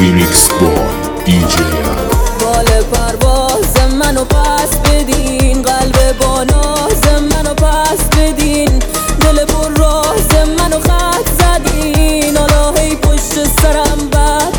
Remix Boy DJ بال پرواز منو پس بدین، قلب با ناز منو پس بدین، دل پر راز منو خط زدین. حالا هی پشت سرم بد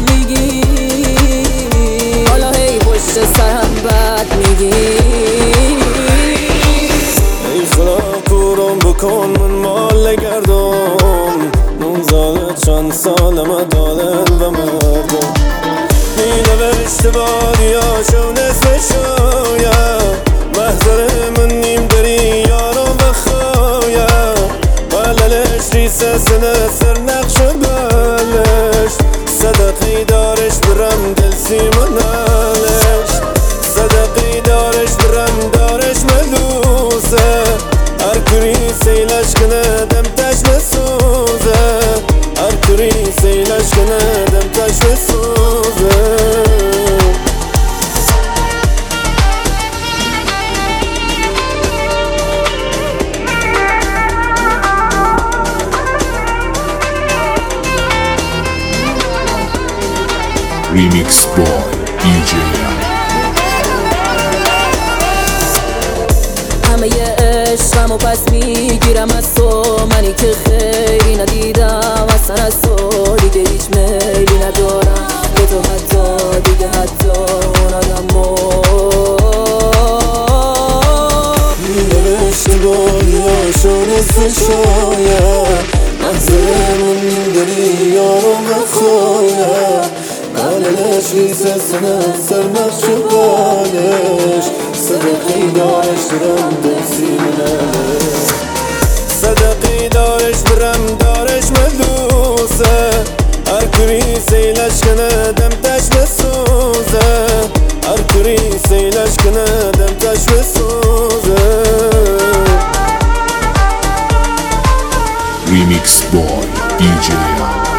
میگین، حالا هی پشت سرم بد میگین. ای خدا کورم بکن من مال گردم، 19 چند سالم دادن و مردم. میده به اشتباهی هاشون اسم شاید محضر من نیم داری یارم بخواید. بللش ریسه سنه سر نقش بلش، صدقی دارش برم دل سیمنالش، صدقی دارش برم دارش ملوزه. هر کری سیلش کنه دم تش بسوزه، هر کری سیلش کنه دم تش بسوزه. Remix Boy DJ همه عشقمو پس میگیرم از تو، منی که خیلی ندیدم اصلا از تو دیگه هیچ میلی ندارم به تو، حتی دیگه حتی اون آدمو. میده به اشتباهی هاشون اسم شاید محضر من نیم داری یارم بخواید. بللش ریسه سنه سر نقش بالش، صدقی دارش برم دل سیمنالش، صدقی دارش برم دارش ملوسه. هر کری سیلش کنه دم تش بسوزه، هر کری سیلش کنه دم تش بسوزه. Remix Boy DJ